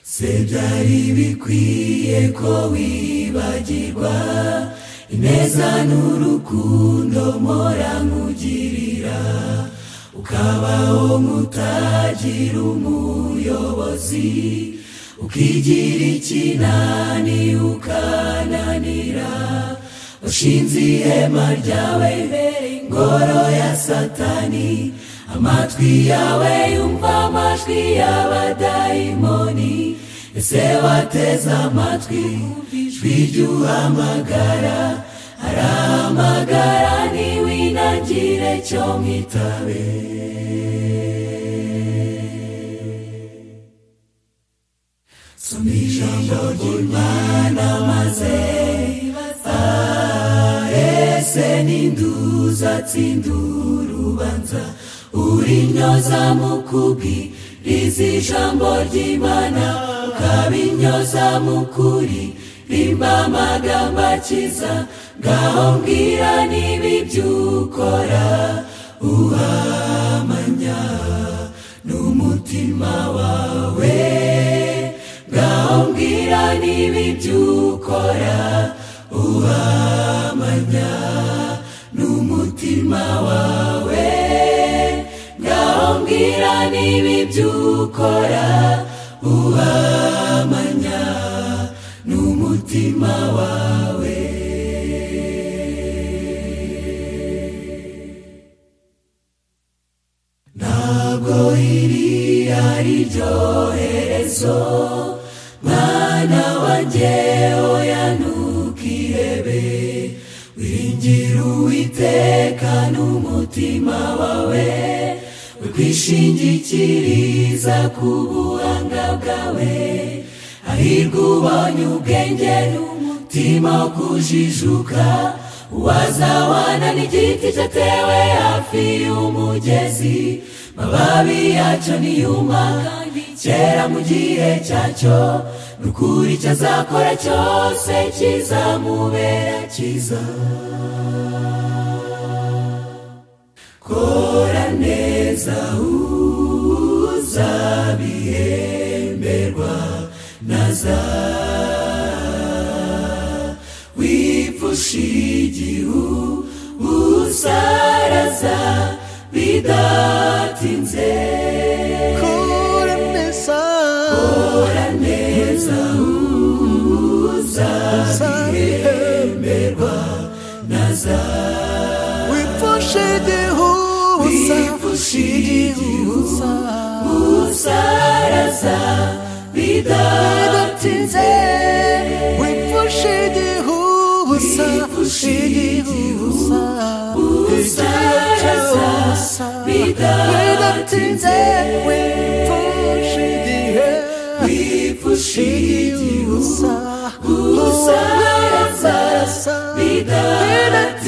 se byari bikwiye ko wibagirwa ineza n'urukundo mpora nkugirira, ukabaho nk'utagira umuyobozi, ukigira ikinani ukananira, washinze ihema ryawe imbere ingoro ya Satani, amatwi yawe yumva amajwi y'abadayimoni. Ese wateze amatwi ijwi ry'uhamagara, arahamagara ntiwinangire cyo mwitabe. Soma ijambo ry'Imana maze ese ninde uzatsinda urubanza? Urinyoza mu kubwiriza ijambo ry'Imana, ukabinyoza mu kuririmba amagambo akiza. Ngaho mbwira niba ibyo ukora uhamanya n'umutima wawe, ngaho mbwira niba ibyo ukora uhamanya n'umutima wawe, ngaho mbwira niba ibyo ukora uhamanya n'umutima wawe. Ntabwo iri ari ryo herezo mwana wanjye, oya ntukihebe, wiringira Uwiteka n'umutima wawe, wikwishingikiriza ku buhanga bwawe. Hahirwa ubonye ubwenge n'umutima wo kujijuka, uwazawana n'igiti cyatewe hafi y'umugezi, mababi yacyo niyuma kandi cyera mu gihe cyacyo, n'ukuri icyo azakora cyose kizamubera cyiza. Kora neza uzabihemberwa naza, wipfusha igihu usaraza bidatinze. Kora neza uzabihemberwa naza, wipfusha igihu usaraza bidatinze. Wipfusha igihu usaraza bidatinze. Wipfusha igihu usaraza bidatinze.